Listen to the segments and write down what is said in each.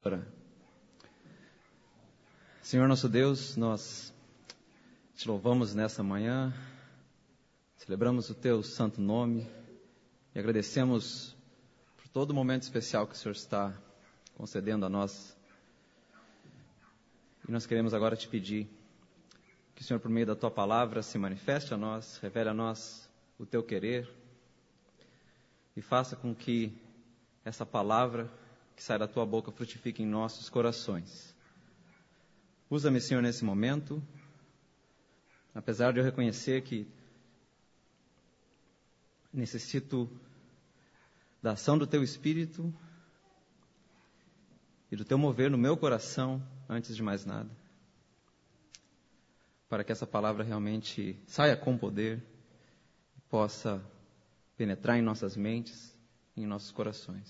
Senhor nosso Deus, nós te louvamos nessa manhã, celebramos o teu santo nome e agradecemos por todo o momento especial que o Senhor está concedendo a nós. E nós queremos agora te pedir que o Senhor, por meio da tua palavra, se manifeste a nós, revele a nós o teu querer e faça com que essa palavra que sai da tua boca frutifique em nossos corações. Usa-me, Senhor, nesse momento, apesar de eu reconhecer que necessito da ação do teu Espírito e do teu mover no meu coração, antes de mais nada, para que essa palavra realmente saia com poder e possa penetrar em nossas mentes e em nossos corações.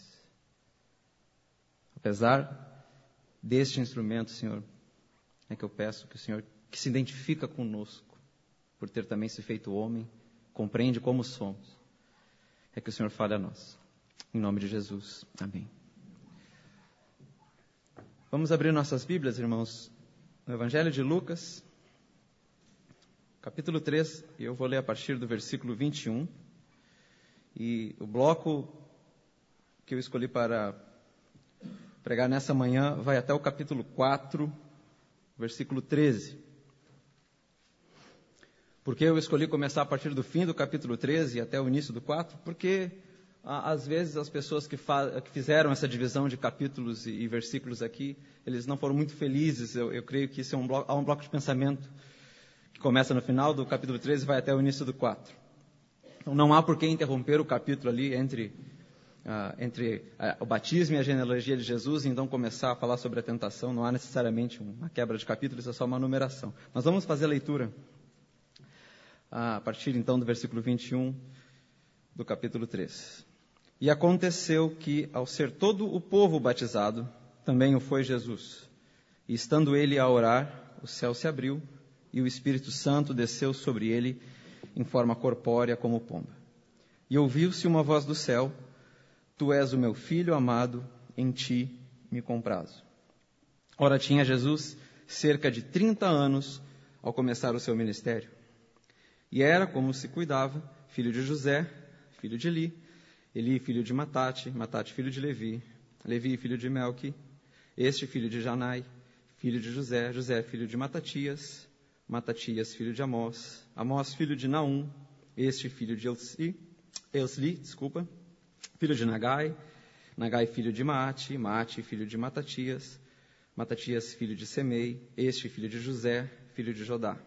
Apesar deste instrumento, Senhor, é que eu peço que o Senhor, que se identifica conosco, por ter também se feito homem, compreende como somos, é que o Senhor fale a nós. Em nome de Jesus. Amém. Vamos abrir nossas Bíblias, irmãos, no Evangelho de Lucas, capítulo 3, e eu vou ler a partir do versículo 21. E o bloco que eu escolhi para pregar nessa manhã vai até o capítulo 4, versículo 13. Por que eu escolhi começar a partir do fim do capítulo 13 até o início do 4? Porque, às vezes, as pessoas que fizeram essa divisão de capítulos e versículos aqui, eles não foram muito felizes. Eu creio que isso há um bloco de pensamento que começa no final do capítulo 13 e vai até o início do 4. Então, não há por que interromper o capítulo ali entre o batismo e a genealogia de Jesus, e então começar a falar sobre a tentação. Não há necessariamente uma quebra de capítulos, é só uma numeração. Mas vamos fazer a leitura a partir então do versículo 21 do capítulo 3. E aconteceu que, ao ser todo o povo batizado, também o foi Jesus. E estando ele a orar, o céu se abriu, e o Espírito Santo desceu sobre ele em forma corpórea como pomba. E ouviu-se uma voz do céu: Tu és o meu filho amado, em ti me comprazo. Ora, tinha Jesus cerca de 30 anos ao começar o seu ministério. E era, como se cuidava, filho de José, filho de Eli, Eli filho de Matate, Matate filho de Levi, Levi filho de Melqui, este filho de Janai, filho de José, José filho de Matatias, Matatias filho de Amós, Amós filho de Naum, este filho de Elsli, filho de Nagai, Nagai filho de Maate, Maate filho de Matatias, Matatias filho de Semei, este filho de José, filho de Jodá.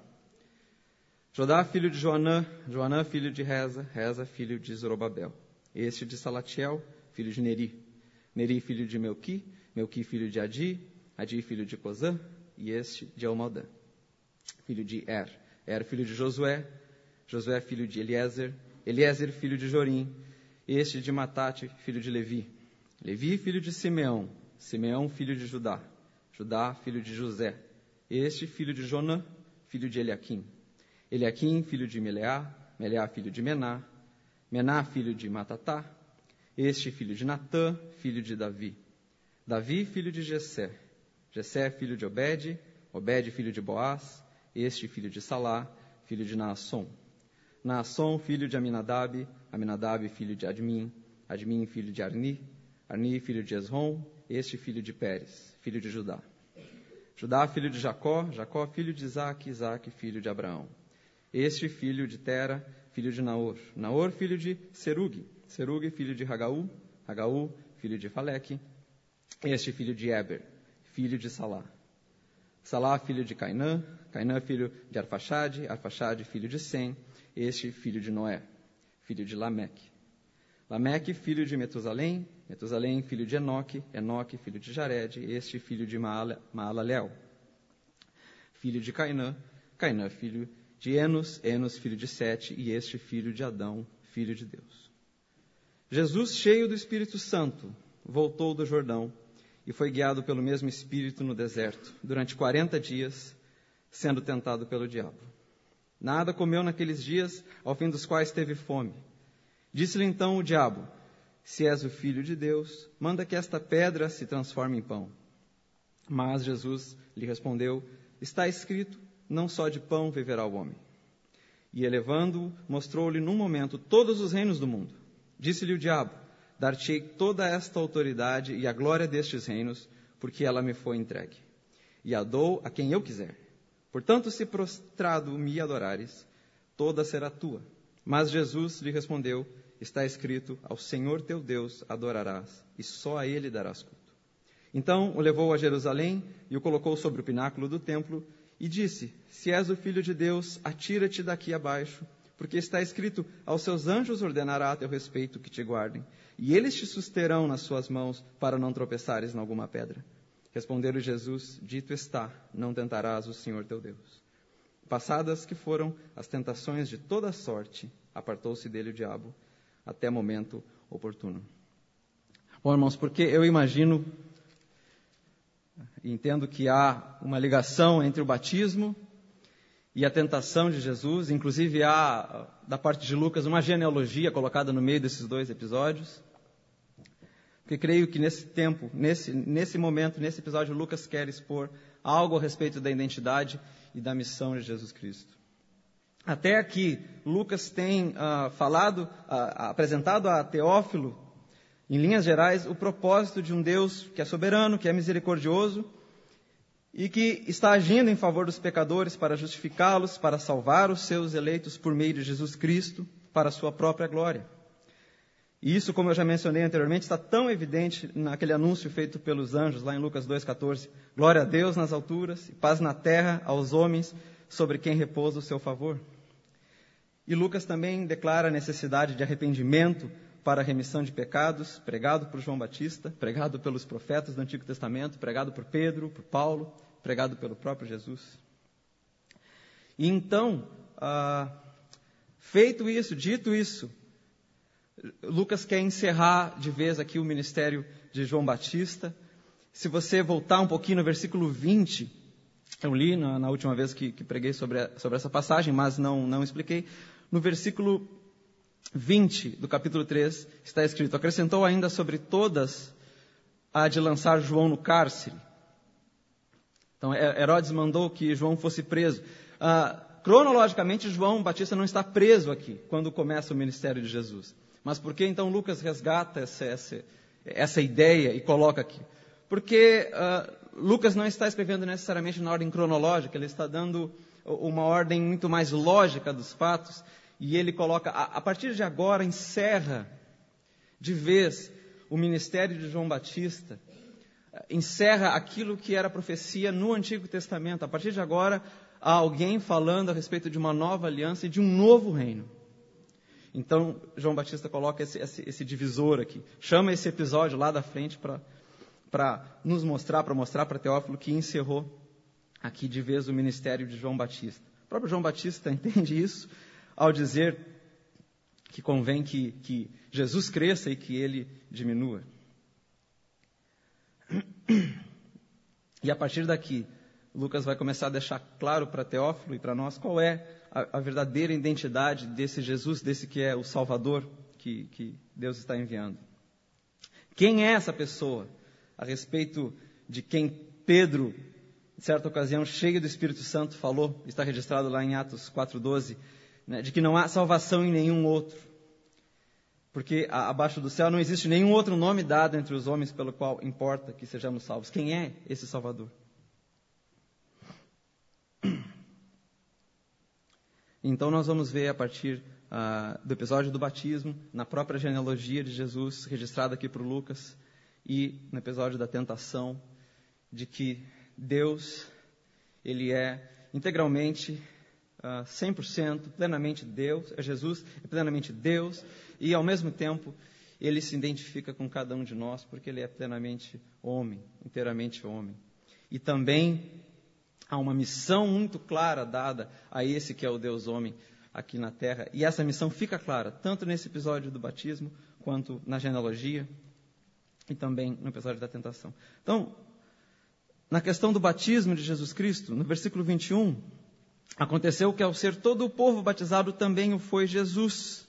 Jodá filho de Joanã, Joanã filho de Reza, Reza filho de Zorobabel, este de Salatiel, filho de Neri, Neri filho de Melqui, Melqui filho de Adi, Adi filho de Cozã, e este de Elmodã, filho de Er filho de Josué, Josué filho de Eliezer, Eliezer filho de Jorim, este de Matate, filho de Levi, Levi filho de Simeão, Simeão filho de Judá, Judá filho de José, este filho de Jonã, filho de Eliaquim, Eliaquim filho de Meleá, Meleá filho de Mená, Mená filho de Matatá, este filho de Natã, filho de Davi, Davi filho de Jessé, Jessé filho de Obed, Obed filho de Boaz, este filho de Salá, filho de Naasson, Naasson filho de Aminadab, Aminadab filho de Admin, Admin filho de Arni, Arni filho de Esrom, este filho de Pérez, filho de Judá, Judá filho de Jacó, Jacó filho de Isaque, Isaque filho de Abraão, este filho de Tera, filho de Naor, Naor filho de Serugue, Serugue filho de Hagaú, Hagaú filho de Faleque, este filho de Eber, filho de Salá, Salá filho de Cainã, Cainã filho de Arfaxade, Arfaxade filho de Sem, este filho de Noé, filho de Lameque, Lameque filho de Metusalém, Metusalém filho de Enoque, Enoque filho de Jared, este filho de Maalalel, filho de Cainã, Cainã filho de Enos, Enos filho de Sete, e este filho de Adão, filho de Deus. Jesus, cheio do Espírito Santo, voltou do Jordão e foi guiado pelo mesmo Espírito no deserto, durante 40 dias, sendo tentado pelo diabo. Nada comeu naqueles dias, ao fim dos quais teve fome. Disse-lhe então o diabo: Se és o Filho de Deus, manda que esta pedra se transforme em pão. Mas Jesus lhe respondeu: está escrito, não só de pão viverá o homem. E elevando-o, mostrou-lhe num momento todos os reinos do mundo. Disse-lhe o diabo: dar-te-ei toda esta autoridade e a glória destes reinos, porque ela me foi entregue. E a dou a quem eu quiser. Portanto, se prostrado me adorares, toda será tua. Mas Jesus lhe respondeu: está escrito, ao Senhor teu Deus adorarás, e só a Ele darás culto. Então o levou a Jerusalém e o colocou sobre o pináculo do templo e disse: se és o Filho de Deus, atira-te daqui abaixo, porque está escrito, aos seus anjos ordenará a teu respeito que te guardem, e eles te susterão nas suas mãos, para não tropeçares em alguma pedra. Respondeu-lhe Jesus: dito está, não tentarás o Senhor teu Deus. Passadas que foram as tentações de toda sorte, apartou-se dele o diabo, até momento oportuno. Bom, irmãos, porque eu imagino e entendo que há uma ligação entre o batismo e a tentação de Jesus. Inclusive há, da parte de Lucas, uma genealogia colocada no meio desses dois episódios. Porque creio que nesse tempo, nesse momento, nesse episódio, Lucas quer expor algo a respeito da identidade e da missão de Jesus Cristo. Até aqui, Lucas tem apresentado a Teófilo, em linhas gerais, o propósito de um Deus que é soberano, que é misericordioso e que está agindo em favor dos pecadores para justificá-los, para salvar os seus eleitos por meio de Jesus Cristo, para a sua própria glória. E isso, como eu já mencionei anteriormente, está tão evidente naquele anúncio feito pelos anjos, lá em Lucas 2,14. Glória a Deus nas alturas e paz na terra aos homens sobre quem repousa o seu favor. E Lucas também declara a necessidade de arrependimento para a remissão de pecados, pregado por João Batista, pregado pelos profetas do Antigo Testamento, pregado por Pedro, por Paulo, pregado pelo próprio Jesus. E então, feito isso, dito isso, Lucas quer encerrar de vez aqui o ministério de João Batista. Se você voltar um pouquinho no versículo 20, eu li na última vez que preguei sobre essa passagem, mas não expliquei. No versículo 20 do capítulo 3 está escrito: acrescentou ainda sobre todas a de lançar João no cárcere. Então Herodes mandou que João fosse preso. Cronologicamente, João Batista não está preso aqui, quando começa o ministério de Jesus. Mas por que então Lucas resgata essa ideia e coloca aqui? Porque Lucas não está escrevendo necessariamente na ordem cronológica, ele está dando uma ordem muito mais lógica dos fatos, e ele coloca, a partir de agora, encerra de vez o ministério de João Batista, encerra aquilo que era profecia no Antigo Testamento. A partir de agora, há alguém falando a respeito de uma nova aliança e de um novo reino. Então, João Batista coloca esse divisor aqui, chama esse episódio lá da frente para nos mostrar, para mostrar para Teófilo que encerrou aqui de vez o ministério de João Batista. O próprio João Batista entende isso ao dizer que convém que Jesus cresça e que ele diminua. E a partir daqui, Lucas vai começar a deixar claro para Teófilo e para nós qual é a verdadeira identidade desse Jesus, desse que é o Salvador que Deus está enviando. Quem é essa pessoa? A respeito de quem Pedro, em certa ocasião, cheio do Espírito Santo, falou, está registrado lá em Atos 4,12, né, de que não há salvação em nenhum outro. Porque abaixo do céu não existe nenhum outro nome dado entre os homens pelo qual importa que sejamos salvos. Quem é esse Salvador? Então nós vamos ver a partir do episódio do batismo, na própria genealogia de Jesus, registrada aqui por Lucas, e no episódio da tentação, de que Deus, Ele é integralmente, 100%, plenamente Deus, Jesus é plenamente Deus, e ao mesmo tempo Ele se identifica com cada um de nós, porque Ele é plenamente homem, inteiramente homem. E também há uma missão muito clara dada a esse que é o Deus homem aqui na terra. E essa missão fica clara, tanto nesse episódio do batismo, quanto na genealogia, e também no episódio da tentação. Então, na questão do batismo de Jesus Cristo, no versículo 21, aconteceu que ao ser todo o povo batizado, também o foi Jesus.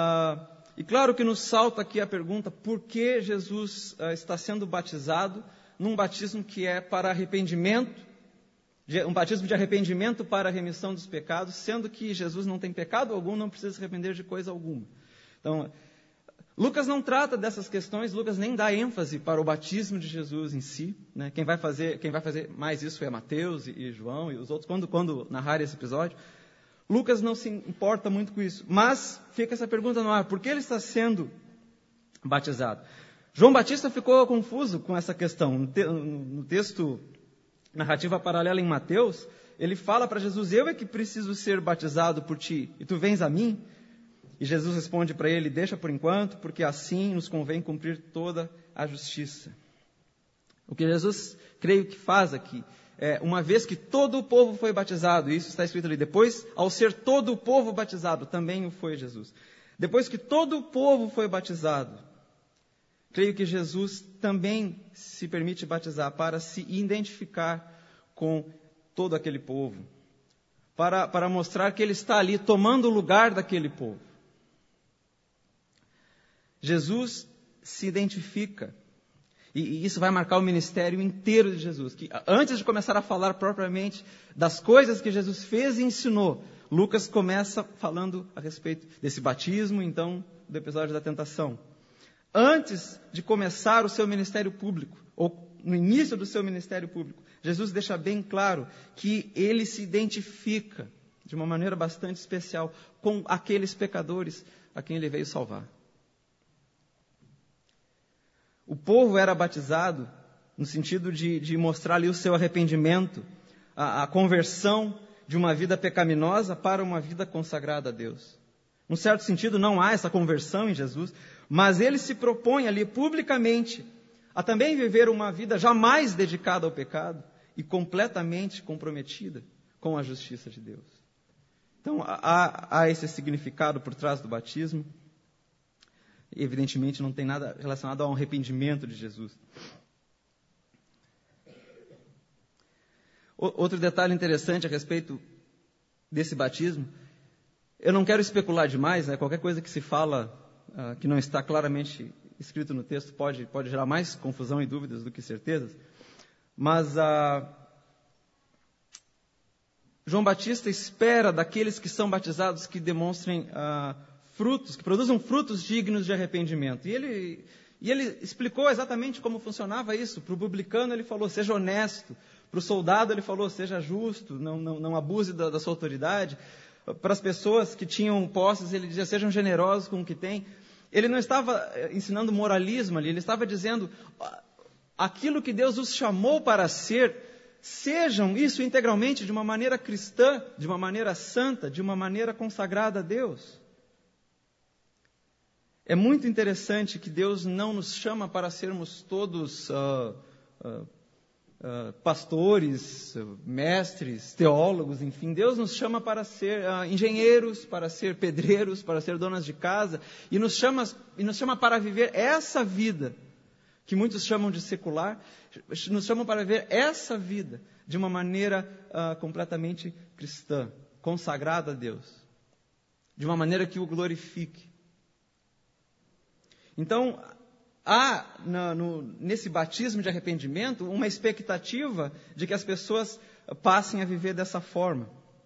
E claro que nos salta aqui a pergunta, por que Jesus está sendo batizado num batismo que é para arrependimento, um batismo de arrependimento para a remissão dos pecados, sendo que Jesus não tem pecado algum, não precisa se arrepender de coisa alguma. Então, Lucas não trata dessas questões, Lucas nem dá ênfase para o batismo de Jesus em si, né? Quem vai fazer mais isso é Mateus e João e os outros, quando narrar esse episódio. Lucas não se importa muito com isso, mas fica essa pergunta no ar: por que ele está sendo batizado? João Batista ficou confuso com essa questão. No texto narrativa paralela em Mateus, ele fala para Jesus: eu é que preciso ser batizado por ti, e tu vens a mim? E Jesus responde para ele: deixa por enquanto, porque assim nos convém cumprir toda a justiça. O que Jesus, creio que faz aqui, uma vez que todo o povo foi batizado, e isso está escrito ali, depois, ao ser todo o povo batizado, também o foi Jesus. Depois que todo o povo foi batizado, creio que Jesus também se permite batizar para se identificar com todo aquele povo, para mostrar que ele está ali tomando o lugar daquele povo. Jesus se identifica, e isso vai marcar o ministério inteiro de Jesus, que antes de começar a falar propriamente das coisas que Jesus fez e ensinou, Lucas começa falando a respeito desse batismo, então, do episódio da tentação. Antes de começar o seu ministério público, ou no início do seu ministério público, Jesus deixa bem claro que ele se identifica de uma maneira bastante especial com aqueles pecadores a quem ele veio salvar. O povo era batizado no sentido de mostrar ali o seu arrependimento, a conversão de uma vida pecaminosa para uma vida consagrada a Deus. Num certo sentido, não há essa conversão em Jesus, mas ele se propõe ali publicamente a também viver uma vida jamais dedicada ao pecado e completamente comprometida com a justiça de Deus. Então, há esse significado por trás do batismo. Evidentemente, não tem nada relacionado ao arrependimento de Jesus. Outro detalhe interessante a respeito desse batismo, eu não quero especular demais, né? Qualquer coisa que se fala que não está claramente escrito no texto pode gerar mais confusão e dúvidas do que certezas, mas João Batista espera daqueles que são batizados que demonstrem frutos, que produzam frutos dignos de arrependimento. E ele explicou exatamente como funcionava isso. Para o publicano ele falou: seja honesto. Para o soldado ele falou: seja justo, não abuse da sua autoridade. Para as pessoas que tinham posses ele dizia: sejam generosos com o que têm. Ele não estava ensinando moralismo ali, ele estava dizendo: aquilo que Deus os chamou para ser, sejam isso integralmente de uma maneira cristã, de uma maneira santa, de uma maneira consagrada a Deus. É muito interessante que Deus não nos chama para sermos todos pastores, mestres, teólogos, enfim. Deus nos chama para ser engenheiros, para ser pedreiros, para ser donas de casa, e nos chama para viver essa vida, que muitos chamam de secular, nos chamam para viver essa vida de uma maneira completamente cristã, consagrada a Deus, de uma maneira que o glorifique. Então, há nesse batismo de arrependimento uma expectativa de que as pessoas passem a viver dessa forma.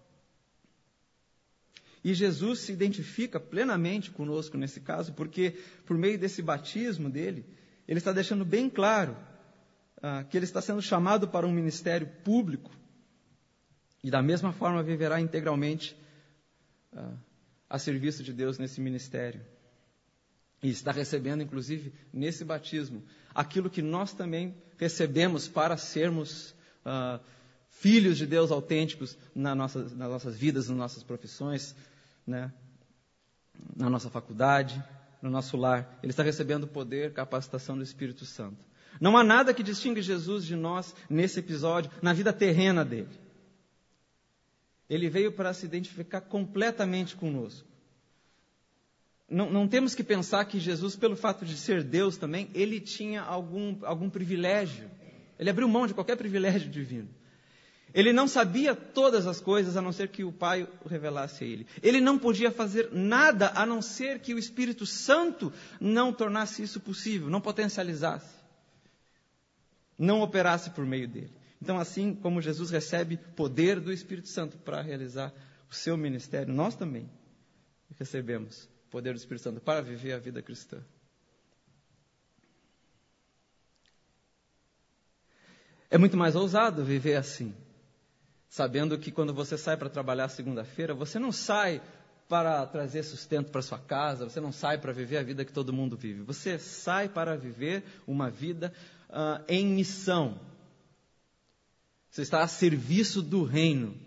E Jesus se identifica plenamente conosco nesse caso, porque por meio desse batismo dele, ele está deixando bem claro que ele está sendo chamado para um ministério público e da mesma forma viverá integralmente a serviço de Deus nesse ministério. E está recebendo, inclusive, nesse batismo, aquilo que nós também recebemos para sermos filhos de Deus autênticos nas nossas vidas, nas nossas profissões, né? Na nossa faculdade, no nosso lar. Ele está recebendo poder, capacitação do Espírito Santo. Não há nada que distingue Jesus de nós nesse episódio, na vida terrena dele. Ele veio para se identificar completamente conosco. Não temos que pensar que Jesus, pelo fato de ser Deus também, ele tinha algum privilégio. Ele abriu mão de qualquer privilégio divino. Ele não sabia todas as coisas, a não ser que o Pai o revelasse a ele. Ele não podia fazer nada, a não ser que o Espírito Santo não tornasse isso possível, não potencializasse. não operasse por meio dele. Então, assim como Jesus recebe poder do Espírito Santo para realizar o seu ministério, nós também recebemos poder do Espírito Santo para viver a vida cristã. É muito mais ousado viver assim, sabendo que quando você sai para trabalhar segunda-feira, você não sai para trazer sustento para sua casa, você não sai para viver a vida que todo mundo vive. Você sai para viver uma vida em missão. Você está a serviço do reino.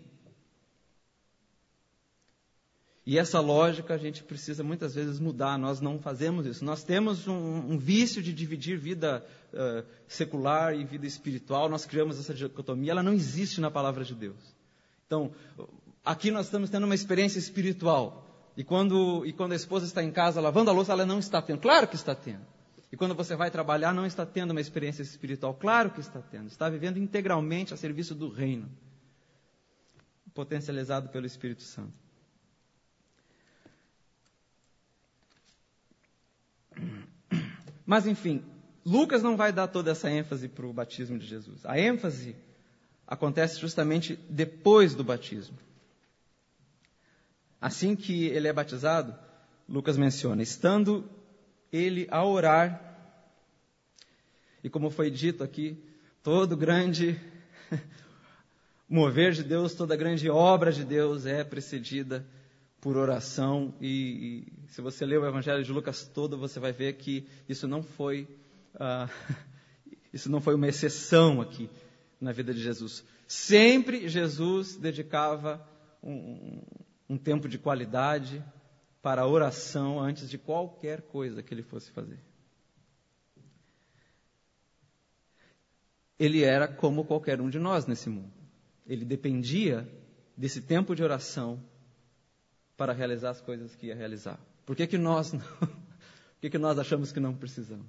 E essa lógica a gente precisa muitas vezes mudar. Nós não fazemos isso. Nós temos um vício de dividir vida secular e vida espiritual. Nós criamos essa dicotomia. Ela não existe na palavra de Deus. Então, aqui nós estamos tendo uma experiência espiritual. E quando a esposa está em casa lavando a louça, ela não está tendo. Claro que está tendo. E quando você vai trabalhar, não está tendo uma experiência espiritual. Claro que está tendo. Está vivendo integralmente a serviço do reino, potencializado pelo Espírito Santo. Mas, enfim, Lucas não vai dar toda essa ênfase para o batismo de Jesus. A ênfase acontece justamente depois do batismo. Assim que ele é batizado, Lucas menciona, estando ele a orar, e como foi dito aqui, todo grande mover de Deus, toda grande obra de Deus é precedida por oração, e se você ler o Evangelho de Lucas todo, você vai ver que isso não foi uma exceção aqui na vida de Jesus. Sempre Jesus dedicava um tempo de qualidade para a oração antes de qualquer coisa que ele fosse fazer. Ele era como qualquer um de nós nesse mundo. Ele dependia desse tempo de oração para realizar as coisas que ia realizar. Por que nós não? Por que nós achamos que não precisamos?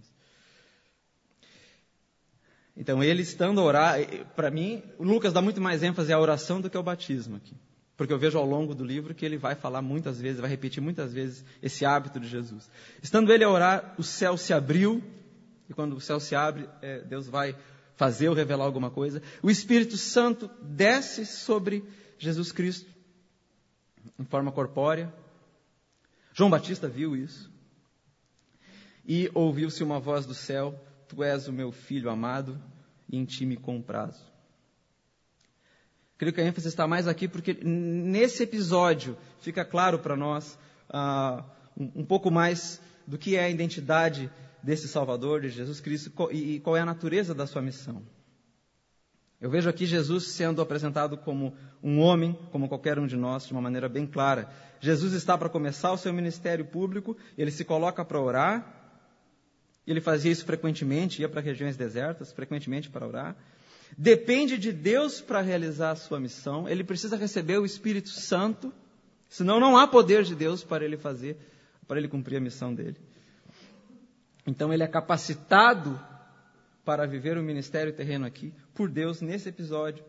Então, ele estando a orar, para mim, o Lucas dá muito mais ênfase à oração do que ao batismo aqui. Porque eu vejo ao longo do livro que ele vai falar muitas vezes, vai repetir muitas vezes esse hábito de Jesus. Estando ele a orar, o céu se abriu, e quando o céu se abre, Deus vai fazer ou revelar alguma coisa. O Espírito Santo desce sobre Jesus Cristo, em forma corpórea. João Batista viu isso. E ouviu-se uma voz do céu: Tu és o meu filho amado, e em ti me comprazo. Creio que a ênfase está mais aqui porque nesse episódio fica claro para nós um pouco mais do que é a identidade desse Salvador, de Jesus Cristo, e qual é a natureza da sua missão. Eu vejo aqui Jesus sendo apresentado como um homem, como qualquer um de nós, de uma maneira bem clara. Jesus está para começar o seu ministério público, ele se coloca para orar, ele fazia isso frequentemente, ia para regiões desertas, frequentemente para orar. Depende de Deus para realizar a sua missão, ele precisa receber o Espírito Santo, senão não há poder de Deus para ele cumprir a missão dele. Então ele é capacitado para viver o ministério terreno aqui, por Deus, nesse episódio.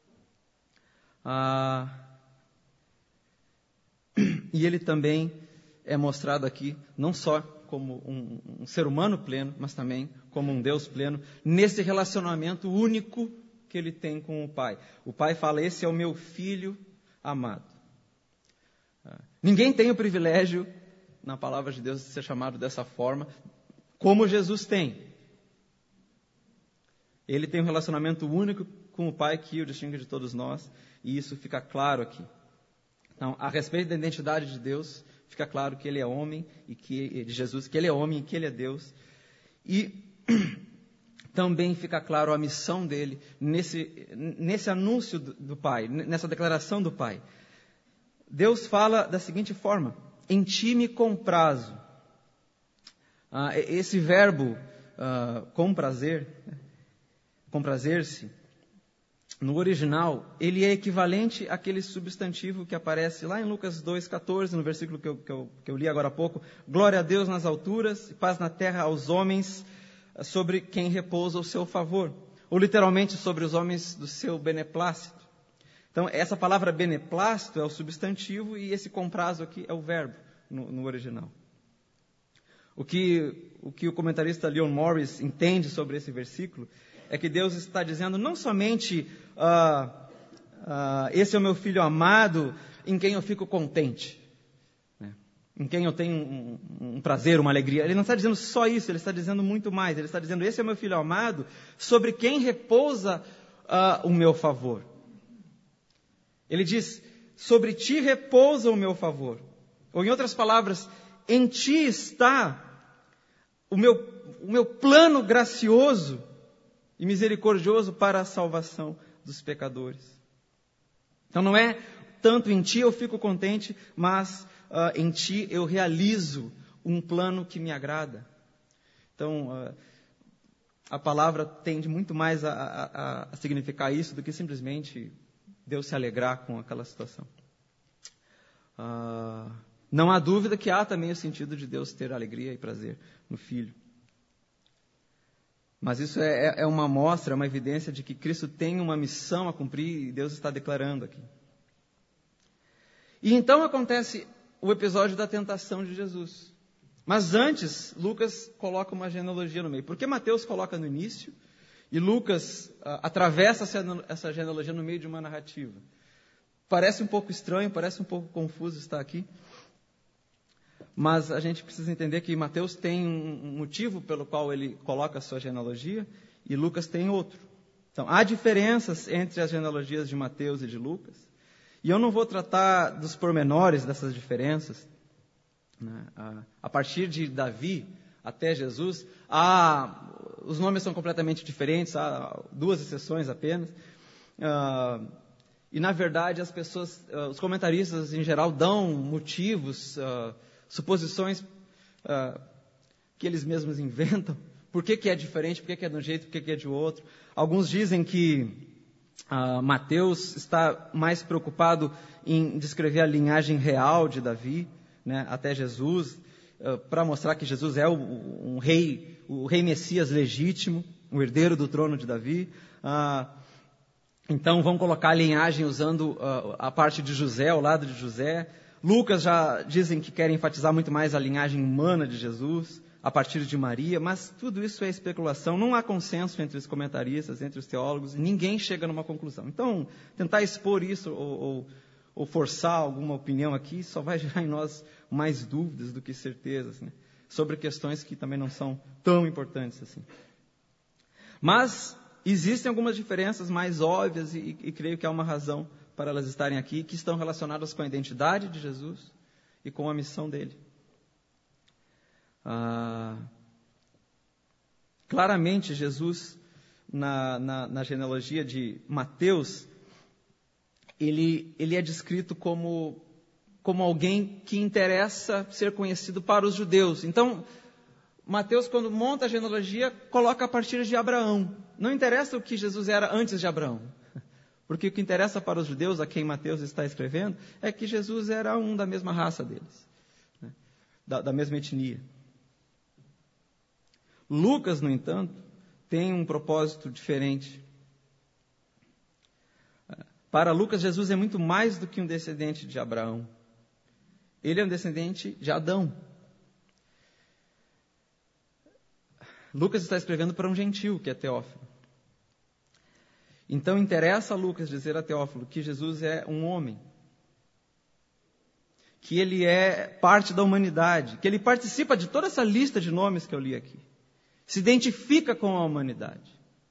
E ele também é mostrado aqui, não só como um ser humano pleno, mas também como um Deus pleno, nesse relacionamento único que ele tem com o Pai. O Pai fala: esse é o meu filho amado. Ninguém tem o privilégio, na palavra de Deus, de ser chamado dessa forma, como Jesus tem. Ele tem um relacionamento único com o Pai que o distingue de todos nós, e isso fica claro aqui. Então, a respeito da identidade de Deus, fica claro que ele é homem, de Jesus, que ele é homem e que ele é Deus. E também fica claro a missão dele nesse anúncio do Pai, nessa declaração do Pai. Deus fala da seguinte forma: em ti me comprazo. Esse verbo comprazer-se, no original, ele é equivalente àquele substantivo que aparece lá em Lucas 2,14, no versículo que eu li agora há pouco: glória a Deus nas alturas, e paz na terra aos homens, sobre quem repousa o seu favor. Ou literalmente, sobre os homens do seu beneplácito. Então, essa palavra beneplácito é o substantivo e esse comprazo aqui é o verbo no original. O que o comentarista Leon Morris entende sobre esse versículo é que Deus está dizendo não somente esse é o meu filho amado, em quem eu fico contente, né? Em quem eu tenho um prazer, uma alegria. Ele não está dizendo só isso, ele está dizendo muito mais. Ele está dizendo, esse é o meu filho amado, sobre quem repousa o meu favor. Ele diz, sobre ti repousa o meu favor. Ou em outras palavras, em ti está o meu plano gracioso e misericordioso para a salvação dos pecadores. Então não é tanto em ti eu fico contente, mas em ti eu realizo um plano que me agrada. Então a palavra tende muito mais a significar isso do que simplesmente Deus se alegrar com aquela situação. Não há dúvida que há também o sentido de Deus ter alegria e prazer no Filho. Mas isso é uma amostra, é uma evidência de que Cristo tem uma missão a cumprir e Deus está declarando aqui. E então acontece o episódio da tentação de Jesus. Mas antes, Lucas coloca uma genealogia no meio. Por que Mateus coloca no início e Lucas atravessa essa genealogia no meio de uma narrativa? Parece um pouco estranho, parece um pouco confuso estar aqui. Mas a gente precisa entender que Mateus tem um motivo pelo qual ele coloca a sua genealogia e Lucas tem outro. Então, há diferenças entre as genealogias de Mateus e de Lucas. E eu não vou tratar dos pormenores dessas diferenças, né? A partir de Davi até Jesus, os nomes são completamente diferentes, há 2 exceções apenas. E, na verdade, as pessoas, os comentaristas em geral, dão motivos, suposições que eles mesmos inventam. Por que é diferente, por que é de um jeito, por que é de outro. Alguns dizem que Mateus está mais preocupado em descrever a linhagem real de Davi, né, até Jesus, para mostrar que Jesus é o rei Messias legítimo, o herdeiro do trono de Davi. Então vão colocar a linhagem usando a parte de José, ao lado de José. Lucas já dizem que querem enfatizar muito mais a linhagem humana de Jesus, a partir de Maria, mas tudo isso é especulação, não há consenso entre os comentaristas, entre os teólogos, ninguém chega numa conclusão. Então, tentar expor isso ou forçar alguma opinião aqui só vai gerar em nós mais dúvidas do que certezas, né? Sobre questões que também não são tão importantes assim. Mas existem algumas diferenças mais óbvias e creio que há uma razão para elas estarem aqui, que estão relacionadas com a identidade de Jesus e com a missão dele. Claramente, Jesus, na genealogia de Mateus, ele é descrito como alguém que interessa ser conhecido para os judeus. Então, Mateus, quando monta a genealogia, coloca a partir de Abraão. Não interessa o que Jesus era antes de Abraão. Porque o que interessa para os judeus, a quem Mateus está escrevendo, é que Jesus era um da mesma raça deles, né? da mesma etnia. Lucas, no entanto, tem um propósito diferente. Para Lucas, Jesus é muito mais do que um descendente de Abraão. Ele é um descendente de Adão. Lucas está escrevendo para um gentil, que é Teófilo. Então, interessa a Lucas dizer a Teófilo que Jesus é um homem, que ele é parte da humanidade, que ele participa de toda essa lista de nomes que eu li aqui, se identifica com a humanidade.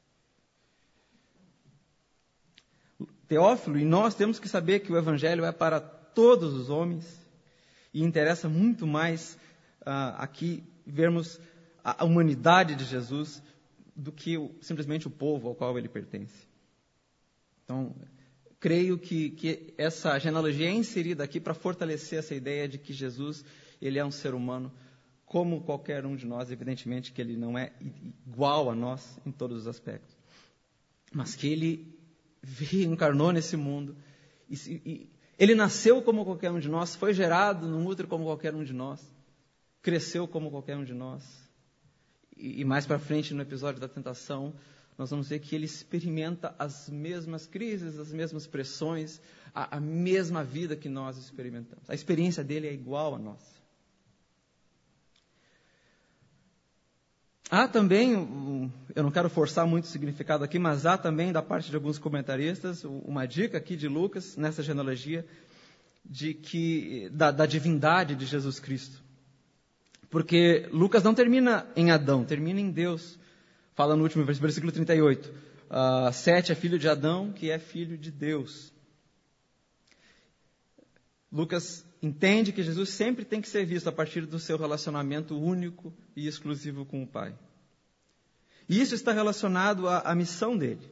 Teófilo e nós temos que saber que o Evangelho é para todos os homens e interessa muito mais aqui vermos a humanidade de Jesus do que simplesmente o povo ao qual ele pertence. Então, creio que essa genealogia é inserida aqui para fortalecer essa ideia de que Jesus ele é um ser humano como qualquer um de nós. Evidentemente que ele não é igual a nós em todos os aspectos, mas que ele veio, encarnou nesse mundo, e ele nasceu como qualquer um de nós, foi gerado no útero como qualquer um de nós, cresceu como qualquer um de nós, e mais para frente no episódio da tentação, nós vamos ver que ele experimenta as mesmas crises, as mesmas pressões, a mesma vida que nós experimentamos. A experiência dele é igual à nossa. Há também, eu não quero forçar muito o significado aqui, mas há também da parte de alguns comentaristas uma dica aqui de Lucas, nessa genealogia, da divindade de Jesus Cristo. Porque Lucas não termina em Adão, termina em Deus. Fala no último versículo 38. Sete é filho de Adão, que é filho de Deus. Lucas entende que Jesus sempre tem que ser visto a partir do seu relacionamento único e exclusivo com o Pai. E isso está relacionado à missão dele.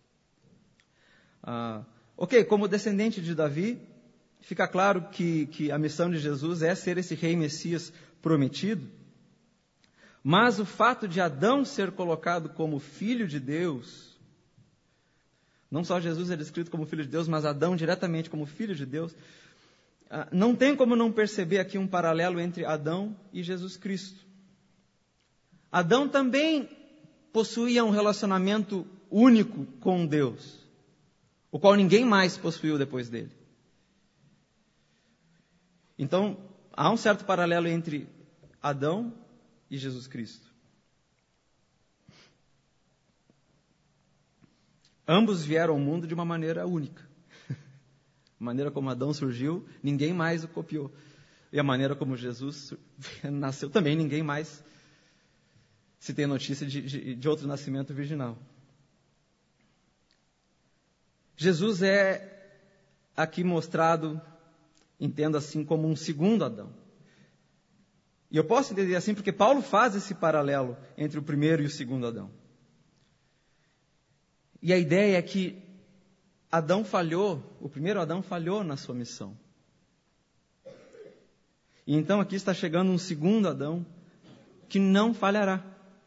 Como descendente de Davi, fica claro que a missão de Jesus é ser esse rei Messias prometido. Mas o fato de Adão ser colocado como filho de Deus, não só Jesus é descrito como filho de Deus, mas Adão diretamente como filho de Deus, não tem como não perceber aqui um paralelo entre Adão e Jesus Cristo. Adão também possuía um relacionamento único com Deus, o qual ninguém mais possuiu depois dele. Então, há um certo paralelo entre Adão e Jesus Cristo. Ambos vieram ao mundo de uma maneira única. A maneira como Adão surgiu, ninguém mais o copiou. E a maneira como Jesus nasceu também, ninguém mais se tem notícia de outro nascimento virginal. Jesus é aqui mostrado, entendo assim, como um segundo Adão. E eu posso entender assim porque Paulo faz esse paralelo entre o primeiro e o segundo Adão. E a ideia é que Adão falhou, o primeiro Adão falhou na sua missão. E então aqui está chegando um segundo Adão que não falhará.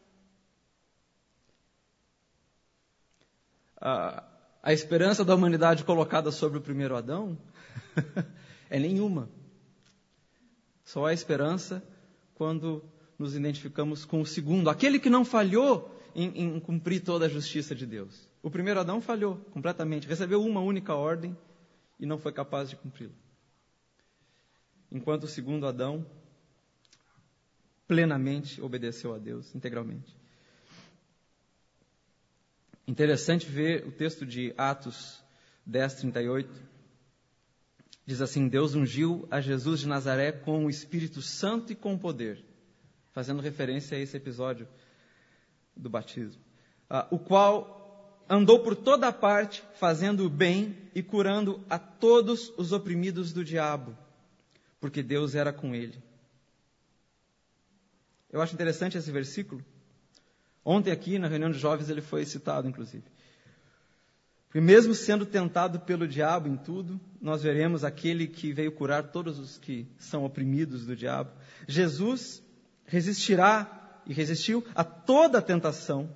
A esperança da humanidade colocada sobre o primeiro Adão é nenhuma. Só há esperança quando nos identificamos com o segundo, aquele que não falhou em cumprir toda a justiça de Deus. O primeiro Adão falhou completamente, recebeu uma única ordem e não foi capaz de cumpri-la. Enquanto o segundo Adão plenamente obedeceu a Deus, integralmente. Interessante ver o texto de Atos 10:38. Diz assim: Deus ungiu a Jesus de Nazaré com o Espírito Santo e com poder, fazendo referência a esse episódio do batismo, o qual andou por toda parte, fazendo o bem e curando a todos os oprimidos do diabo, porque Deus era com ele. Eu acho interessante esse versículo. Ontem aqui, na reunião de jovens, ele foi citado, inclusive. Porque mesmo sendo tentado pelo diabo em tudo, nós veremos aquele que veio curar todos os que são oprimidos do diabo. Jesus resistirá e resistiu a toda a tentação.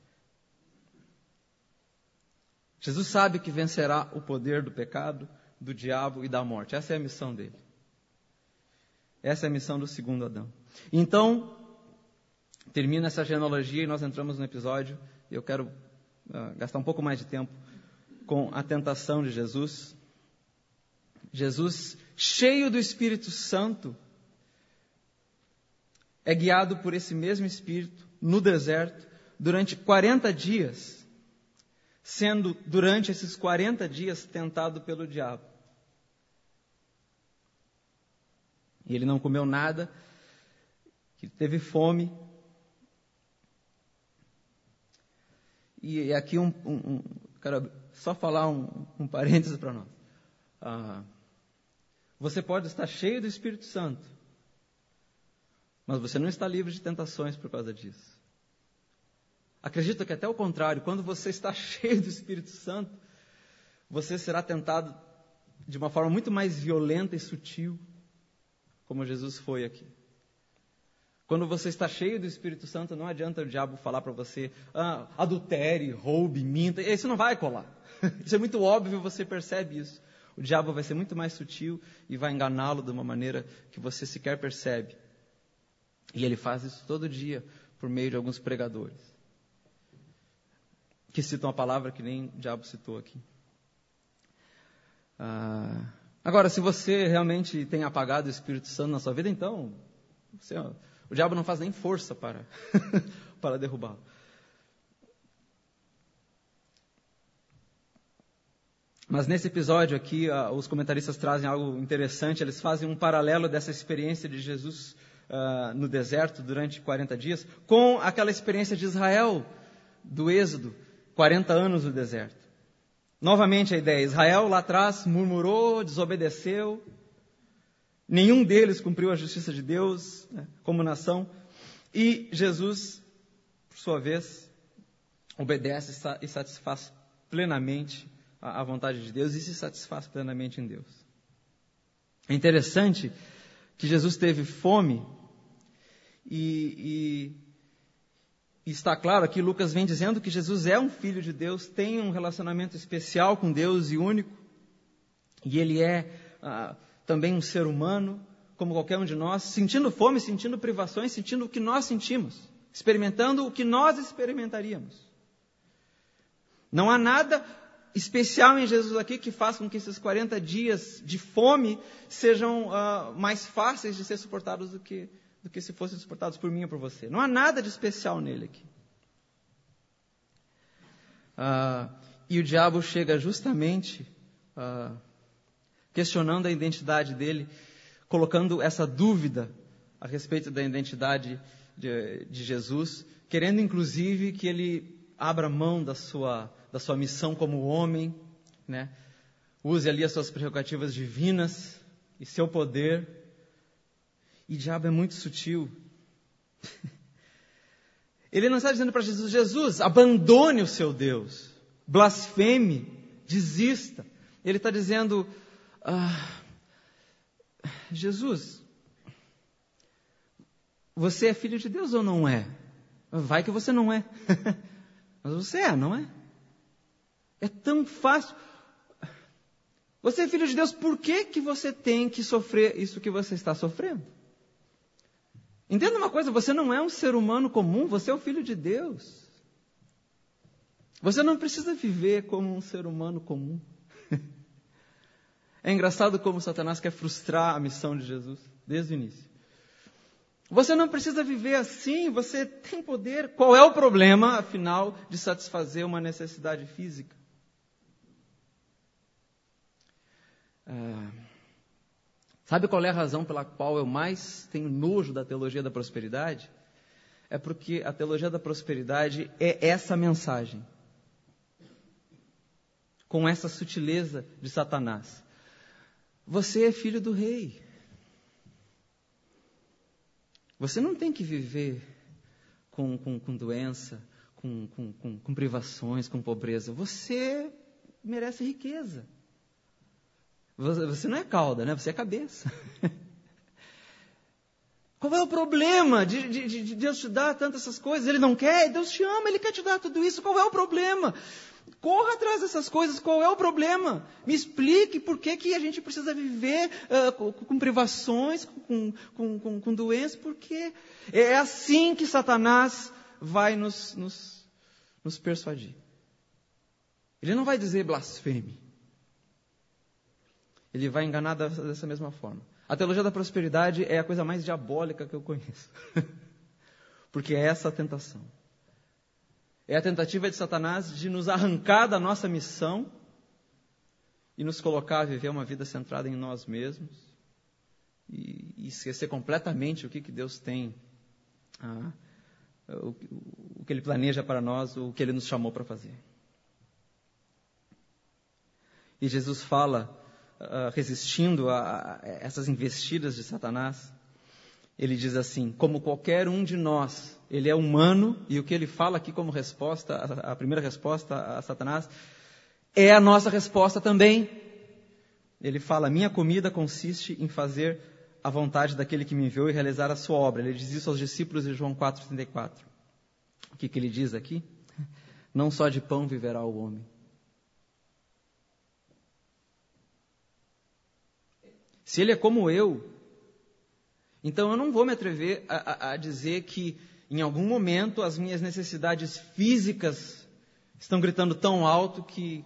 Jesus sabe que vencerá o poder do pecado, do diabo e da morte. Essa é a missão dele. Essa é a missão do segundo Adão. Então, termina essa genealogia e nós entramos no episódio. Eu quero gastar um pouco mais de tempo com a tentação de Jesus. Jesus, cheio do Espírito Santo, é guiado por esse mesmo Espírito no deserto durante 40 dias, sendo durante esses 40 dias tentado pelo diabo. E ele não comeu nada, ele teve fome. E aqui quero só falar um parênteses para nós. Você pode estar cheio do Espírito Santo, mas você não está livre de tentações por causa disso. Acredito que até o contrário, quando você está cheio do Espírito Santo, você será tentado de uma forma muito mais violenta e sutil, como Jesus foi aqui. Quando você está cheio do Espírito Santo, não adianta o diabo falar para você, adultere, roube, minta, isso não vai colar. Isso é muito óbvio, você percebe isso. O diabo vai ser muito mais sutil e vai enganá-lo de uma maneira que você sequer percebe. E ele faz isso todo dia, por meio de alguns pregadores, que citam a palavra que nem o diabo citou aqui. Agora, se você realmente tem apagado o Espírito Santo na sua vida, então o diabo não faz nem força para para derrubá-lo. Mas nesse episódio aqui, os comentaristas trazem algo interessante. Eles fazem um paralelo dessa experiência de Jesus no deserto durante 40 dias com aquela experiência de Israel do Êxodo, 40 anos no deserto. Novamente a ideia, Israel lá atrás murmurou, desobedeceu, nenhum deles cumpriu a justiça de Deus, né, como nação, e Jesus, por sua vez, obedece e satisfaz plenamente a vontade de Deus e se satisfaz plenamente em Deus. É interessante que Jesus teve fome e está claro aqui, Lucas vem dizendo que Jesus é um filho de Deus, tem um relacionamento especial com Deus e único, e ele é também um ser humano, como qualquer um de nós, sentindo fome, sentindo privações, sentindo o que nós sentimos, experimentando o que nós experimentaríamos. Não há nada especial em Jesus aqui que faz com que esses 40 dias de fome sejam mais fáceis de ser suportados do que se fossem suportados por mim ou por você. Não há nada de especial nele aqui. E o diabo chega justamente questionando a identidade dele, colocando essa dúvida a respeito da identidade de Jesus, querendo inclusive que ele abra mão da sua missão como homem, né? Use ali as suas prerrogativas divinas e seu poder. E o diabo é muito sutil. Ele não está dizendo para Jesus, Jesus, abandone o seu Deus, blasfeme, desista. Ele está dizendo, Jesus, você é filho de Deus ou não é? Vai que você não é. Mas você é, não é? É tão fácil. Você é filho de Deus, por que você tem que sofrer isso que você está sofrendo? Entenda uma coisa, você não é um ser humano comum, você é o filho de Deus. Você não precisa viver como um ser humano comum. É engraçado como Satanás quer frustrar a missão de Jesus, desde o início. Você não precisa viver assim, você tem poder. Qual é o problema, afinal, de satisfazer uma necessidade física? Sabe qual é a razão pela qual eu mais tenho nojo da teologia da prosperidade? É porque a teologia da prosperidade é essa mensagem, com essa sutileza de Satanás. Você é filho do rei. Você não tem que viver com doença, com privações, com pobreza. Você merece riqueza. Você não é cauda, né? Você é cabeça. Qual é o problema de Deus te dar tantas essas coisas? Ele não quer, Deus te ama, Ele quer te dar tudo isso. Qual é o problema? Corra atrás dessas coisas, qual é o problema? Me explique por que a gente precisa viver com privações, com doenças, porque é assim que Satanás vai nos persuadir. Ele não vai dizer blasfeme. Ele vai enganar dessa mesma forma. A teologia da prosperidade é a coisa mais diabólica que eu conheço. Porque é essa a tentação. É a tentativa de Satanás de nos arrancar da nossa missão e nos colocar a viver uma vida centrada em nós mesmos e esquecer completamente o que Deus tem, o que Ele planeja para nós, o que Ele nos chamou para fazer. E Jesus fala, resistindo a essas investidas de Satanás, ele diz assim, como qualquer um de nós, ele é humano, e o que ele fala aqui como resposta, a primeira resposta a Satanás, é a nossa resposta também. Ele fala, minha comida consiste em fazer a vontade daquele que me enviou e realizar a sua obra. Ele diz isso aos discípulos de João 4,34. O que ele diz aqui? Não só de pão viverá o homem. Se ele é como eu, então eu não vou me atrever a dizer que em algum momento as minhas necessidades físicas estão gritando tão alto que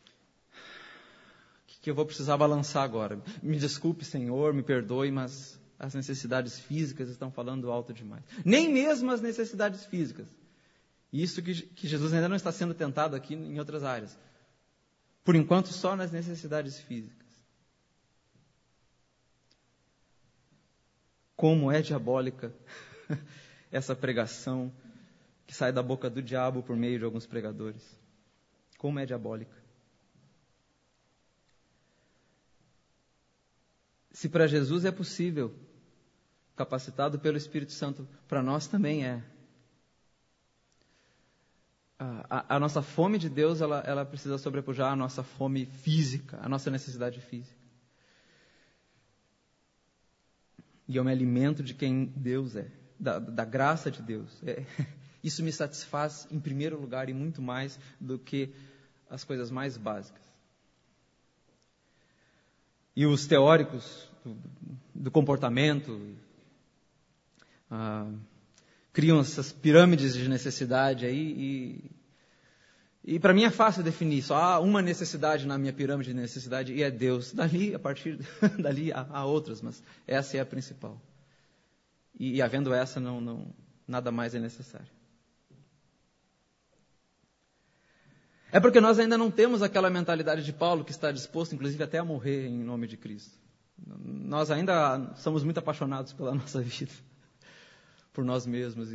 eu vou precisar balançar agora. Me desculpe, Senhor, me perdoe, mas as necessidades físicas estão falando alto demais. Nem mesmo as necessidades físicas. Isso que Jesus ainda não está sendo tentado aqui em outras áreas. Por enquanto, só nas necessidades físicas. Como é diabólica essa pregação que sai da boca do diabo por meio de alguns pregadores. Como é diabólica. Se para Jesus é possível, capacitado pelo Espírito Santo, para nós também é. A nossa fome de Deus, ela precisa sobrepujar a nossa fome física, a nossa necessidade física. E eu me alimento de quem Deus é, da graça de Deus. Isso me satisfaz em primeiro lugar e muito mais do que as coisas mais básicas. E os teóricos do comportamento criam essas pirâmides de necessidade aí e para mim é fácil definir, só há uma necessidade na minha pirâmide de necessidade e é Deus. Dali, a partir dali há outras, mas essa é a principal. E havendo essa, nada mais é necessário. É porque nós ainda não temos aquela mentalidade de Paulo que está disposto, inclusive, até a morrer em nome de Cristo. Nós ainda somos muito apaixonados pela nossa vida, por nós mesmos.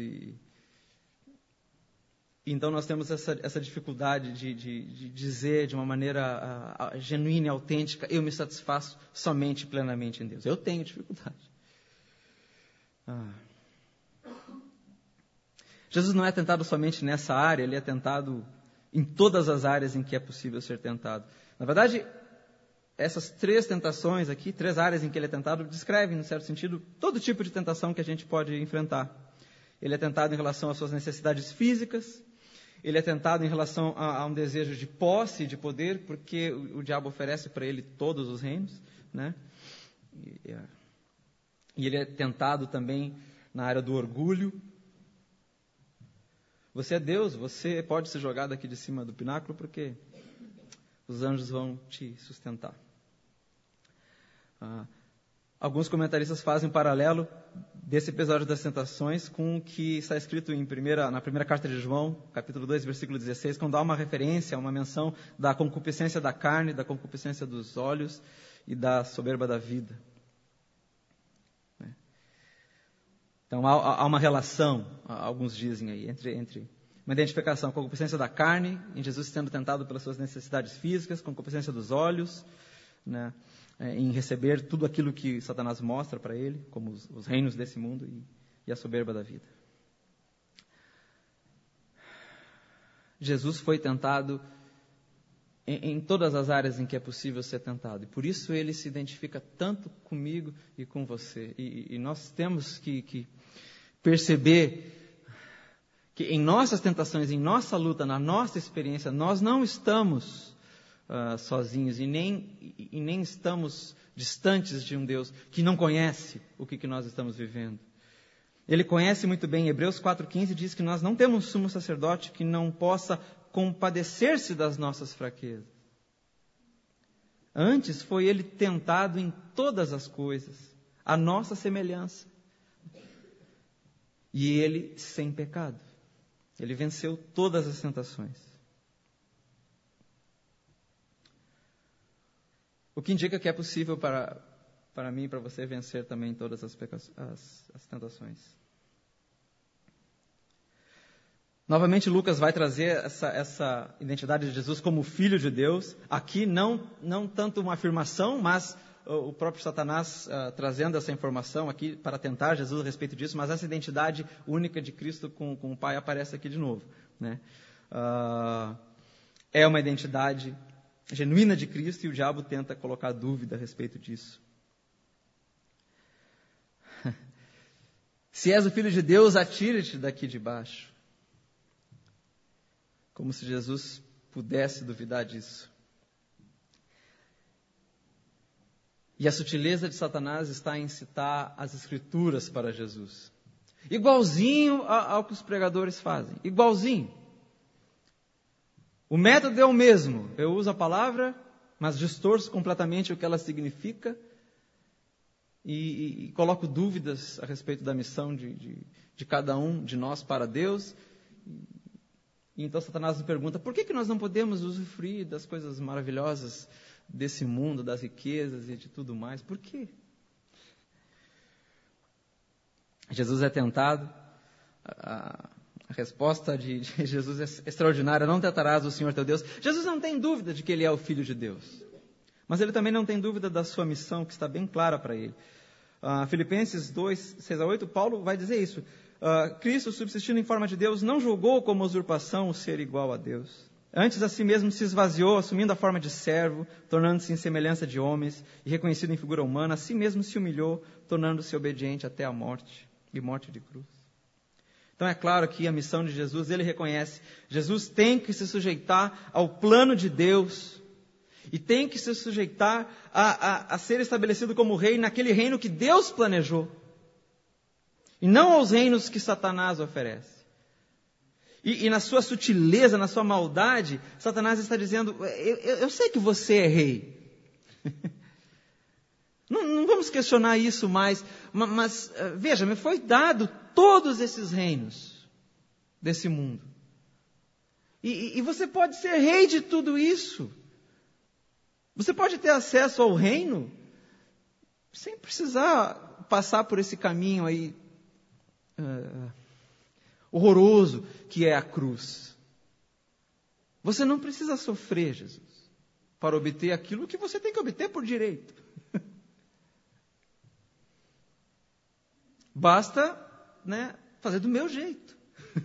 Então nós temos essa dificuldade de dizer de uma maneira genuína e autêntica, eu me satisfaço somente plenamente em Deus. Eu tenho dificuldade. Jesus não é tentado somente nessa área, ele é tentado em todas as áreas em que é possível ser tentado. Na verdade, essas 3 tentações aqui, 3 áreas em que ele é tentado, descrevem, em certo sentido, todo tipo de tentação que a gente pode enfrentar. Ele é tentado em relação às suas necessidades físicas, ele é tentado em relação a um desejo de posse, de poder, porque o diabo oferece para ele todos os reinos, né? E ele é tentado também na área do orgulho. Você é Deus, você pode se jogar daqui de cima do pináculo, porque os anjos vão te sustentar. Alguns comentaristas fazem um paralelo desse episódio das tentações com o que está escrito na primeira carta de João, capítulo 2, versículo 16, quando há uma referência, uma menção da concupiscência da carne, da concupiscência dos olhos e da soberba da vida. Então há uma relação, alguns dizem aí, entre uma identificação com a concupiscência da carne, em Jesus sendo tentado pelas suas necessidades físicas, com a concupiscência dos olhos, né, em receber tudo aquilo que Satanás mostra para ele, como os reinos desse mundo e a soberba da vida. Jesus foi tentado em todas as áreas em que é possível ser tentado. E por isso ele se identifica tanto comigo e com você. E nós temos que perceber que em nossas tentações, em nossa luta, na nossa experiência, nós não estamos sozinhos e nem estamos distantes de um Deus que não conhece o que nós estamos vivendo. Ele conhece muito bem. Hebreus 4,15 diz que nós não temos sumo sacerdote que não possa compadecer-se das nossas fraquezas. Antes foi ele tentado em todas as coisas, a nossa semelhança. E ele sem pecado. Ele venceu todas as tentações. O que indica que é possível para mim e para você vencer também todas as tentações. Novamente, Lucas vai trazer essa identidade de Jesus como Filho de Deus. Aqui não tanto uma afirmação, mas o próprio Satanás trazendo essa informação aqui para tentar Jesus a respeito disso, mas essa identidade única de Cristo com o Pai aparece aqui de novo, né? É uma identidade genuína de Cristo e o diabo tenta colocar dúvida a respeito disso. Se és o Filho de Deus, atire-te daqui de baixo. Como se Jesus pudesse duvidar disso. E a sutileza de Satanás está em citar as Escrituras para Jesus. Igualzinho ao que os pregadores fazem. Igualzinho. O método é o mesmo. Eu uso a palavra, mas distorço completamente o que ela significa. e coloco dúvidas a respeito da missão de cada um de nós para Deus. E então Satanás nos pergunta, por que nós não podemos usufruir das coisas maravilhosas desse mundo, das riquezas e de tudo mais? Por quê? Jesus é tentado. A resposta de Jesus é extraordinária. Não tentarás o Senhor teu Deus. Jesus não tem dúvida de que Ele é o Filho de Deus. Mas Ele também não tem dúvida da sua missão, que está bem clara para Ele. Filipenses 2, 6-8, Paulo vai dizer isso. Cristo, subsistindo em forma de Deus, não julgou como usurpação o ser igual a Deus. Antes a si mesmo se esvaziou, assumindo a forma de servo, tornando-se em semelhança de homens, e reconhecido em figura humana, a si mesmo se humilhou, tornando-se obediente até a morte, e morte de cruz. Então é claro que a missão de Jesus, ele reconhece, Jesus tem que se sujeitar ao plano de Deus, e tem que se sujeitar a ser estabelecido como rei naquele reino que Deus planejou, e não aos reinos que Satanás oferece. E na sua sutileza, na sua maldade, Satanás está dizendo, eu sei que você é rei. Não vamos questionar isso mais, mas veja, me foi dado todos esses reinos desse mundo. E você pode ser rei de tudo isso. Você pode ter acesso ao reino sem precisar passar por esse caminho aí horroroso que é a cruz. Você não precisa sofrer, Jesus, para obter aquilo que você tem que obter por direito. Basta, fazer do meu jeito.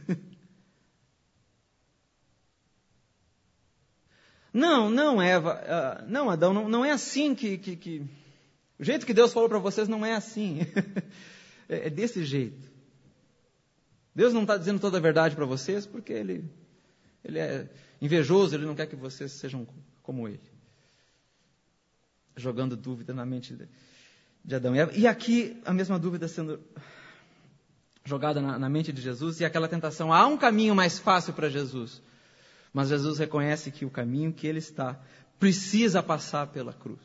Não, Eva, não, Adão, não é assim que... O jeito que Deus falou para vocês não é assim. É desse jeito. Deus não está dizendo toda a verdade para vocês porque Ele é invejoso, Ele não quer que vocês sejam como Ele. Jogando dúvida na mente de Adão e Eva. E aqui a mesma dúvida sendo jogada na mente de Jesus e aquela tentação. Há um caminho mais fácil para Jesus. Mas Jesus reconhece que o caminho que Ele está precisa passar pela cruz.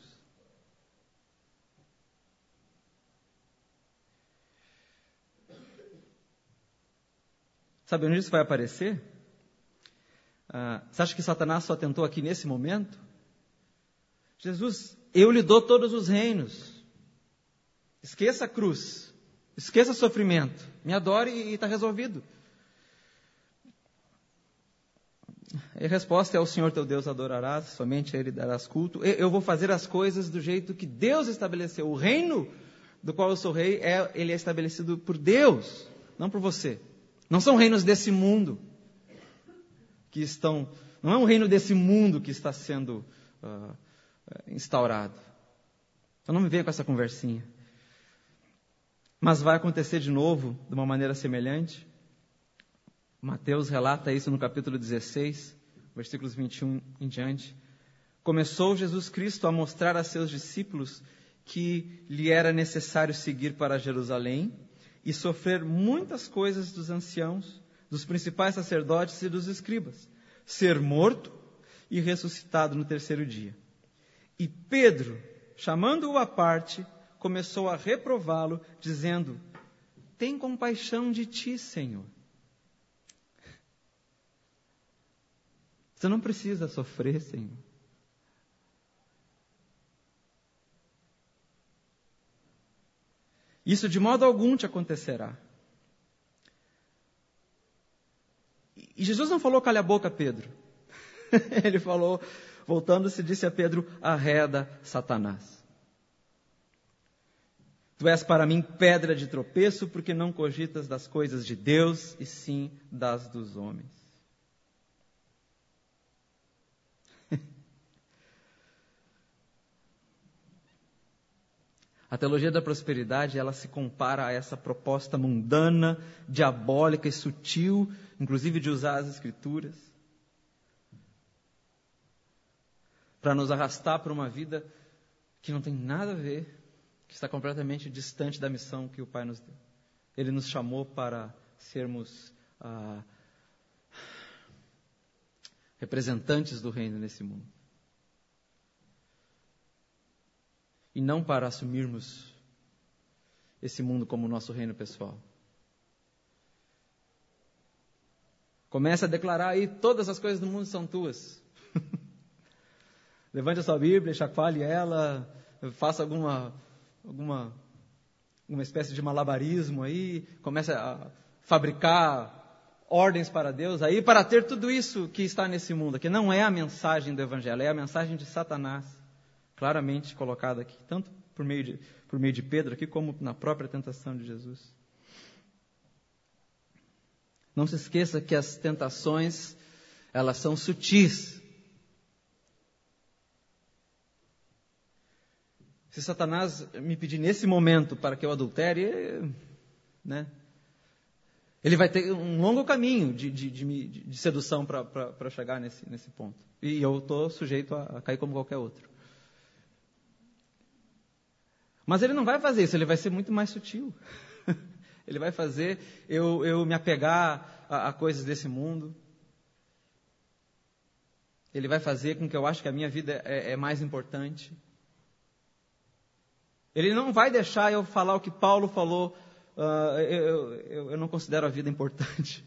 Sabe onde isso vai aparecer? Você acha que Satanás só tentou aqui nesse momento? Jesus, eu lhe dou todos os reinos. Esqueça a cruz. Esqueça o sofrimento. Me adore e está resolvido. E a resposta é: o Senhor teu Deus adorarás, somente a Ele darás culto. Eu vou fazer as coisas do jeito que Deus estabeleceu. O reino do qual eu sou rei, ele é estabelecido por Deus, não por você. Não são reinos desse mundo que estão... Não é um reino desse mundo que está sendo instaurado. Então não me venha com essa conversinha. Mas vai acontecer de novo, de uma maneira semelhante. Mateus relata isso no capítulo 16, versículos 21 em diante. Começou Jesus Cristo a mostrar a seus discípulos que lhe era necessário seguir para Jerusalém e sofrer muitas coisas dos anciãos, dos principais sacerdotes e dos escribas, ser morto e ressuscitado no terceiro dia. E Pedro, chamando-o à parte, começou a reprová-lo, dizendo: tem compaixão de ti, Senhor. Você não precisa sofrer, Senhor. Isso de modo algum te acontecerá. E Jesus não falou calha a boca, Pedro. Ele falou, voltando-se, disse a Pedro: arreda, Satanás. Tu és para mim pedra de tropeço, porque não cogitas das coisas de Deus, e sim das dos homens. A teologia da prosperidade, ela se compara a essa proposta mundana, diabólica e sutil, inclusive de usar as Escrituras, para nos arrastar para uma vida que não tem nada a ver, que está completamente distante da missão que o Pai nos deu. Ele nos chamou para sermos representantes do reino nesse mundo. E não para assumirmos esse mundo como nosso reino pessoal. Comece a declarar aí, todas as coisas do mundo são tuas. Levante a sua Bíblia, chacoalhe ela, faça alguma espécie de malabarismo aí, comece a fabricar ordens para Deus aí, para ter tudo isso que está nesse mundo, que não é a mensagem do Evangelho, é a mensagem de Satanás, claramente colocada aqui, tanto por meio de Pedro aqui, como na própria tentação de Jesus. Não se esqueça que as tentações, elas são sutis. Se Satanás me pedir nesse momento para que eu adultere, né, ele vai ter um longo caminho de sedução para chegar nesse ponto. E eu estou sujeito a cair como qualquer outro. Mas ele não vai fazer isso, ele vai ser muito mais sutil. Ele vai fazer eu me apegar a coisas desse mundo. Ele vai fazer com que eu ache que a minha vida é mais importante. Ele não vai deixar eu falar o que Paulo falou, eu não considero a vida importante.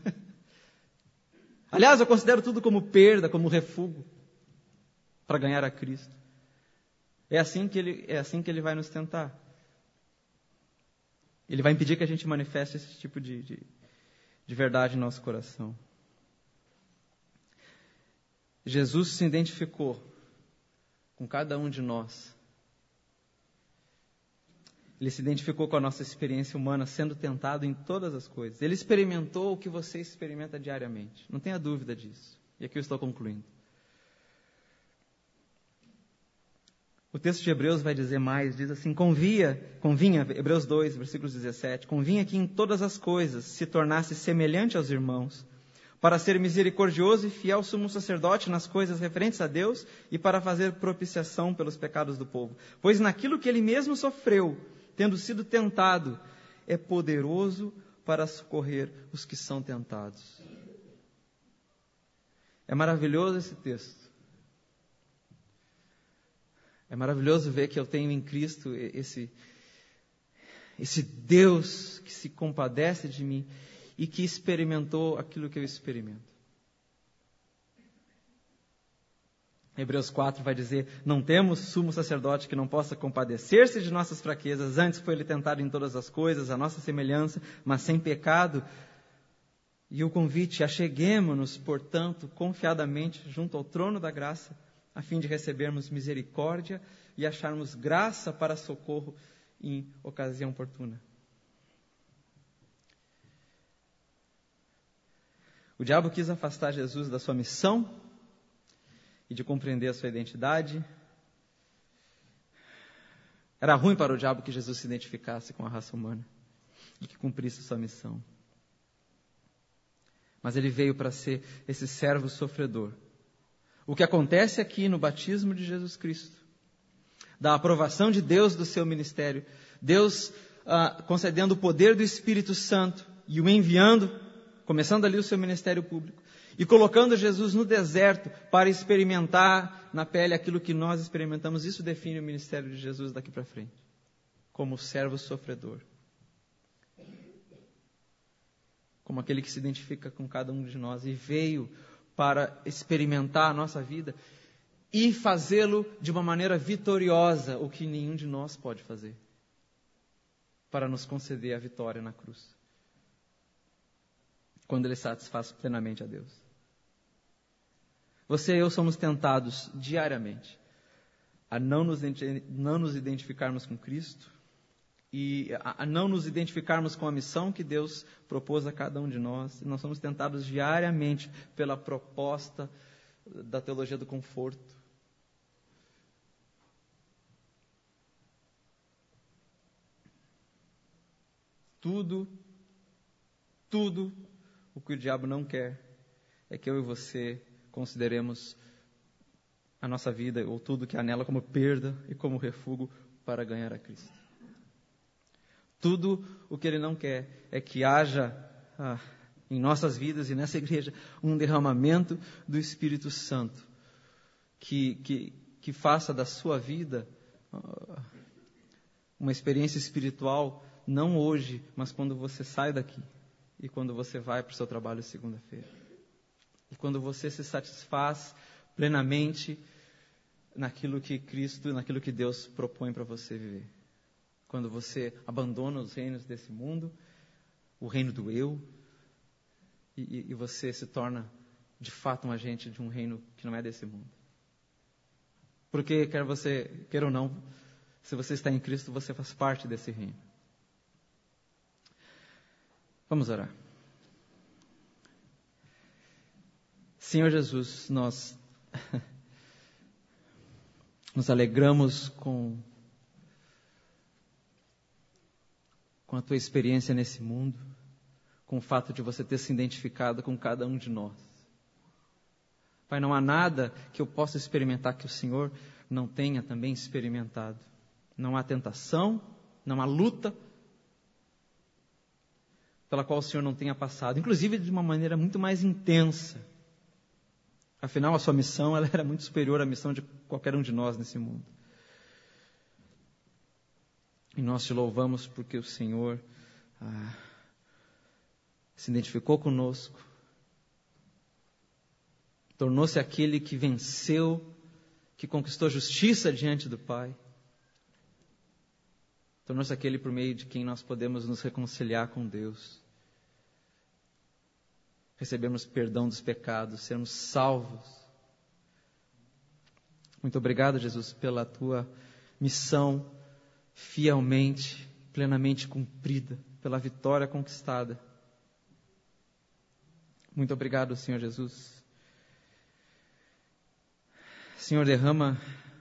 Aliás, eu considero tudo como perda, como refúgio, para ganhar a Cristo. É assim que ele vai nos tentar. Ele vai impedir que a gente manifeste esse tipo de verdade em nosso coração. Jesus se identificou com cada um de nós. Ele se identificou com a nossa experiência humana, sendo tentado em todas as coisas. Ele experimentou o que você experimenta diariamente. Não tenha dúvida disso. E aqui eu estou concluindo. O texto de Hebreus vai dizer mais, diz assim, convinha, Hebreus 2, versículos 17, convinha que em todas as coisas se tornasse semelhante aos irmãos, para ser misericordioso e fiel sumo sacerdote nas coisas referentes a Deus e para fazer propiciação pelos pecados do povo. Pois naquilo que ele mesmo sofreu, tendo sido tentado, é poderoso para socorrer os que são tentados. É maravilhoso esse texto. É maravilhoso ver que eu tenho em Cristo esse Deus que se compadece de mim e que experimentou aquilo que eu experimento. Hebreus 4 vai dizer, não temos sumo sacerdote que não possa compadecer-se de nossas fraquezas, antes foi ele tentado em todas as coisas, a nossa semelhança, mas sem pecado. E o convite, acheguemo-nos, portanto, confiadamente junto ao trono da graça, a fim de recebermos misericórdia e acharmos graça para socorro em ocasião oportuna. O diabo quis afastar Jesus da sua missão e de compreender a sua identidade. Era ruim para o diabo que Jesus se identificasse com a raça humana e que cumprisse sua missão. Mas ele veio para ser esse servo sofredor. O que acontece aqui no batismo de Jesus Cristo, da aprovação de Deus do seu ministério, Deus concedendo o poder do Espírito Santo e o enviando, começando ali o seu ministério público, e colocando Jesus no deserto para experimentar na pele aquilo que nós experimentamos, isso define o ministério de Jesus daqui para frente, como servo sofredor. Como aquele que se identifica com cada um de nós e veio para experimentar a nossa vida e fazê-lo de uma maneira vitoriosa, o que nenhum de nós pode fazer, para nos conceder a vitória na cruz, quando Ele satisfaz plenamente a Deus. Você e eu somos tentados diariamente a não nos identificarmos com Cristo e a não nos identificarmos com a missão que Deus propôs a cada um de nós. Nós somos tentados diariamente pela proposta da teologia do conforto. Tudo o que o diabo não quer é que eu e você consideremos a nossa vida, ou tudo que há nela, como perda e como refúgio para ganhar a Cristo. Tudo o que Ele não quer é que haja em nossas vidas e nessa igreja um derramamento do Espírito Santo que faça da sua vida uma experiência espiritual não hoje, mas quando você sai daqui e quando você vai para o seu trabalho segunda-feira. E quando você se satisfaz plenamente naquilo que Cristo, naquilo que Deus propõe para você viver. Quando você abandona os reinos desse mundo, o reino do eu, e você se torna de fato um agente de um reino que não é desse mundo. Porque quer você queira ou não, se você está em Cristo, você faz parte desse reino. Vamos orar. Senhor Jesus, nós nos alegramos com a tua experiência nesse mundo, com o fato de você ter se identificado com cada um de nós. Pai, não há nada que eu possa experimentar que o Senhor não tenha também experimentado. Não há tentação, não há luta pela qual o Senhor não tenha passado, inclusive de uma maneira muito mais intensa. Afinal, a sua missão ela era muito superior à missão de qualquer um de nós nesse mundo. E nós te louvamos porque o Senhor se identificou conosco, tornou-se aquele que venceu, que conquistou justiça diante do Pai, tornou-se aquele por meio de quem nós podemos nos reconciliar com Deus, recebermos perdão dos pecados, sermos salvos. Muito obrigado, Jesus, pela tua missão fielmente, plenamente cumprida, pela vitória conquistada. Muito obrigado, Senhor Jesus. Senhor, derrama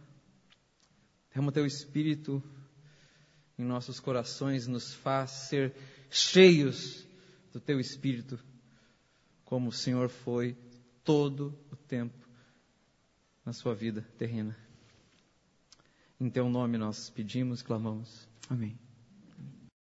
o teu Espírito em nossos corações, nos faz ser cheios do teu Espírito, como o Senhor foi todo o tempo na sua vida terrena. Em teu nome nós pedimos, clamamos. Amém.